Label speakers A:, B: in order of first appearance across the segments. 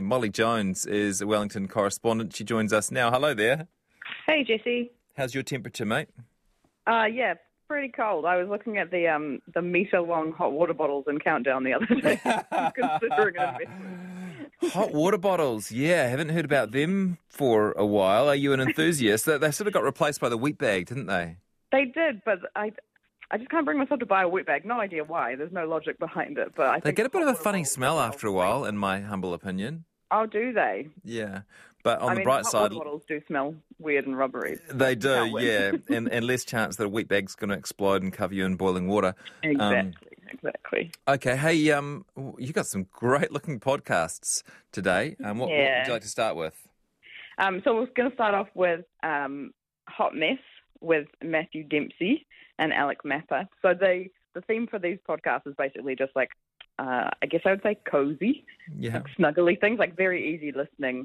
A: Molly Jones is a Wellington correspondent. She joins us now. Hello there.
B: Hey, Jesse.
A: How's your temperature, mate?
B: Yeah, pretty cold. I was looking at the meter-long hot water bottles in Countdown the other day, considering an investment.
A: Hot water bottles, yeah. Haven't heard about them for a while. Are you an enthusiast? They sort of got replaced by the wheat bag, didn't they?
B: They did, but I just can't bring myself to buy a wet bag. No idea why. There's no logic behind it. But I
A: They
B: think
A: get a bit of a funny
B: bottles
A: smell
B: are
A: after a while, in my humble opinion.
B: Oh, do they?
A: Yeah. But on the bright
B: hot
A: side,
B: water bottles do smell weird and rubbery.
A: they do,
B: Can't win.
A: yeah. and less chance that a wheat bag's going to explode and cover you in boiling water.
B: Exactly.
A: Okay, hey, you got some great-looking podcasts today. What would you like to start with?
B: So we're going to start off with Hot Mess with Matthew Dempsey and Alec Mapper. So the theme for these podcasts is basically just like, I guess I would say cozy, like snuggly things, like very easy listening,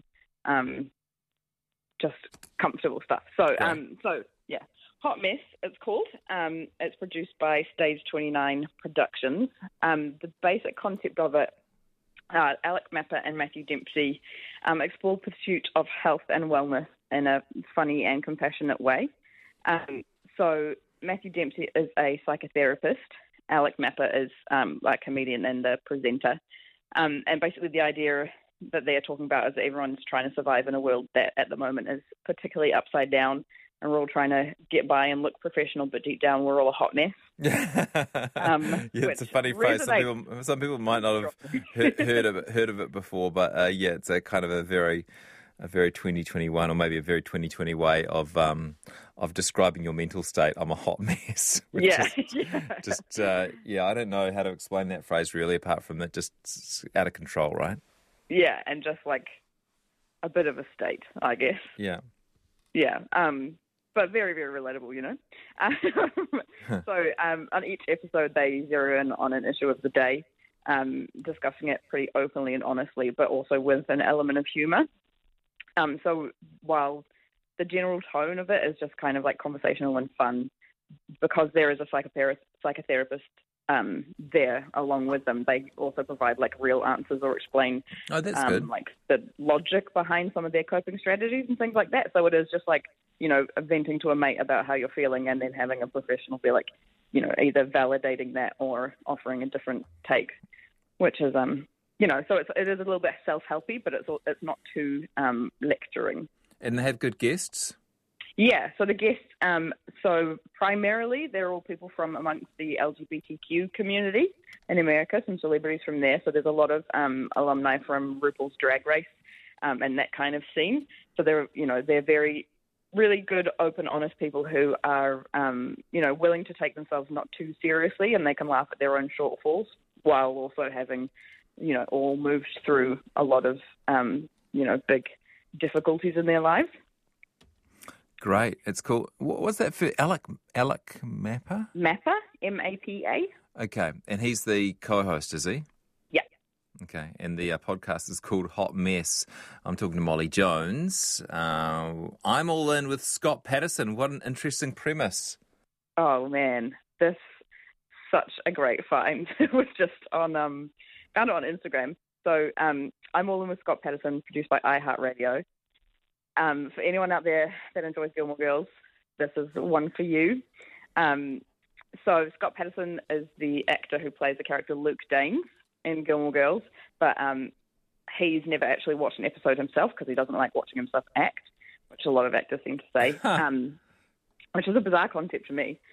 B: just comfortable stuff. So, Hot Mess, it's called. It's produced by Stage 29 Productions. The basic concept of it, Alec Mapper and Matthew Dempsey explore pursuit of health and wellness in a funny and compassionate way. So Matthew Dempsey is a psychotherapist. Alec Mapper is a comedian and a presenter. And basically the idea that they're talking about is that everyone's trying to survive in a world that at the moment is particularly upside down, and we're all trying to get by and look professional, but deep down we're all a hot mess.
A: It's a funny phrase. Some people might not have heard of it before, but it's a kind of a very 2021 or maybe a very 2020 way of describing your mental state. I'm a hot mess. I don't know how to explain that phrase really, apart from that, just out of control, right?
B: Yeah, and just like a bit of a state, I guess.
A: Yeah.
B: Yeah. But very, very relatable, you know. So on each episode, they zero in on an issue of the day, discussing it pretty openly and honestly, but also with an element of humour. So while the general tone of it is just kind of like conversational and fun, because there is a psychotherapist there along with them, they also provide like real answers or explain
A: good.
B: like the logic behind some of their coping strategies and things like that. So it is just like, you know, venting to a mate about how you're feeling and then having a professional be like, you know, either validating that or offering a different take, which is so it is a little bit self-helpy, but it's not too lecturing.
A: And they have good guests?
B: Yeah, so the guests, so primarily they're all people from amongst the LGBTQ community in America, some celebrities from there. So there's a lot of alumni from RuPaul's Drag Race and that kind of scene. So they're very, really good, open, honest people who are, willing to take themselves not too seriously, and they can laugh at their own shortfalls while also having, all moved through a lot of, big difficulties in their lives.
A: Great. It's cool. What was that for Alec Mapper?
B: Mapper, M-A-P-A.
A: Okay. And he's the co-host, is he?
B: Yeah.
A: Okay. And the podcast is called Hot Mess. I'm talking to Molly Jones. I'm all in with Scott Patterson. What an interesting premise.
B: Oh, man. This such a great find. It was just on, found it on Instagram. So I'm all in with Scott Patterson, produced by iHeartRadio. For anyone out there that enjoys Gilmore Girls, this is one for you. So Scott Patterson is the actor who plays the character Luke Danes in Gilmore Girls, but he's never actually watched an episode himself because he doesn't like watching himself act, which a lot of actors seem to say, which is a bizarre concept to me.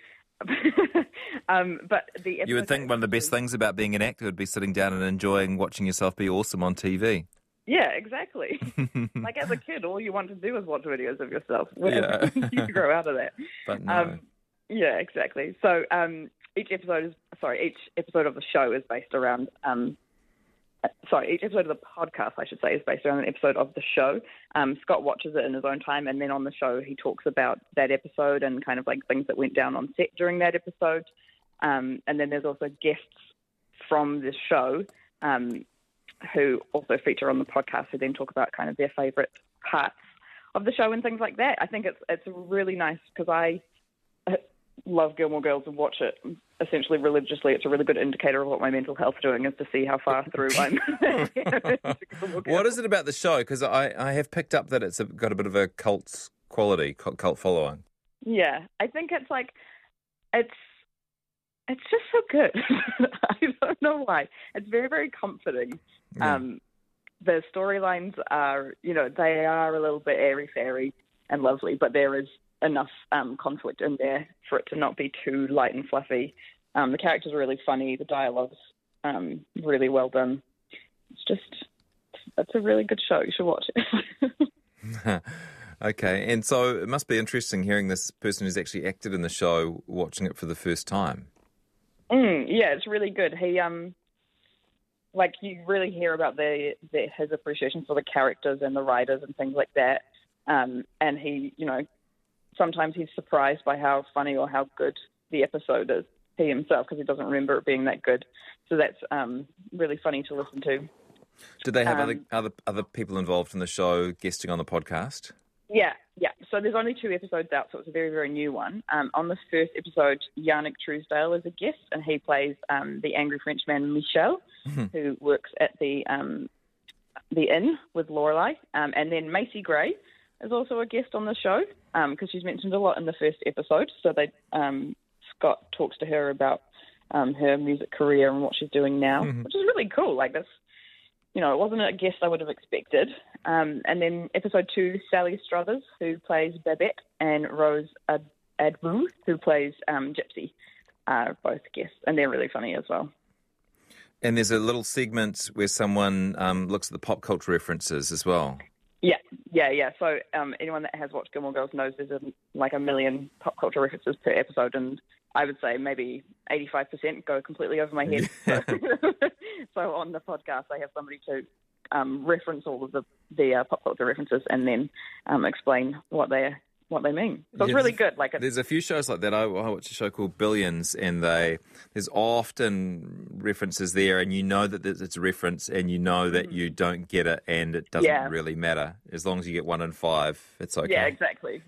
B: But you
A: would think one of the best things about being an actor would be sitting down and enjoying watching yourself be awesome on TV.
B: Yeah, exactly. Like as a kid, all you want to do is watch videos of yourself. You grow out of that. But no. Yeah, exactly. So each episode of the show is based around. Each episode of the podcast, I should say, is based around an episode of the show. Scott watches it in his own time, and then on the show he talks about that episode and kind of like things that went down on set during that episode. And then there's also guests from this show who also feature on the podcast, who then talk about kind of their favourite parts of the show and things like that. I think it's really nice because love Gilmore Girls and watch it essentially religiously, it's a really good indicator of what my mental health's doing, is to see how far through I'm.
A: What is it about the show? Because I have picked up that it's got a bit of a cult quality, cult following.
B: Yeah, I think it's like, it's just so good. I don't know why. It's very, very comforting. Yeah. The storylines are, they are a little bit airy-fairy and lovely, but there is enough conflict in there for it to not be too light and fluffy. The characters are really funny. The dialogue's really well done. It's a really good show. You should watch it.
A: Okay, and so it must be interesting hearing this person who's actually acted in the show watching it for the first time.
B: Yeah, it's really good. He, you really hear about his appreciation for the characters and the writers and things like that. And he, sometimes he's surprised by how funny or how good the episode is, he himself, because he doesn't remember it being that good. So that's really funny to listen to.
A: Did they have other people involved in the show guesting on the podcast?
B: Yeah. So there's only 2 episodes out, so it's a very, very new one. On the first episode, Yannick Truesdale is a guest, and he plays the angry Frenchman Michel, who works at the inn with Lorelai. And then Macy Gray is also a guest on the show, because she's mentioned a lot in the first episode. So Scott talks to her about her music career and what she's doing now, which is really cool. Like, that's, it wasn't a guest I would have expected. And then episode 2, Sally Struthers, who plays Babette, and Rose Adwu, who plays Gypsy, are both guests, and they're really funny as well.
A: And there's a little segment where someone looks at the pop culture references as well.
B: Yeah. So anyone that has watched Gilmore Girls knows there's a million pop culture references per episode, and I would say maybe 85% go completely over my head. So on the podcast, I have somebody to reference all of the pop culture references and then explain what they mean. So it's really good.
A: There's a few shows like that. I watch a show called Billions, and there's often references there, and you know that it's a reference, and you know that you don't get it, and it doesn't really matter. As long as you get 1 in 5, it's okay.
B: Yeah, exactly.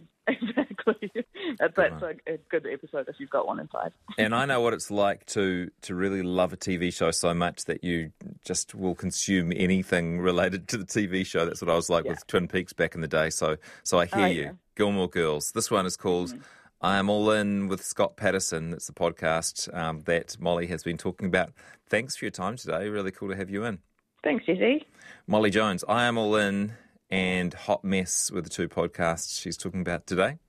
B: That's a good episode if you've got 1 in 5.
A: And I know what it's like to really love a TV show so much that you just will consume anything related to the TV show. That's what I was like with Twin Peaks back in the day. So I hear you. Yeah. Gilmore Girls. This one is called I Am All In with Scott Patterson. It's the podcast that Molly has been talking about. Thanks for your time today. Really cool to have you in.
B: Thanks, Jesse.
A: Molly Jones, I Am All In and Hot Mess were the 2 podcasts she's talking about today.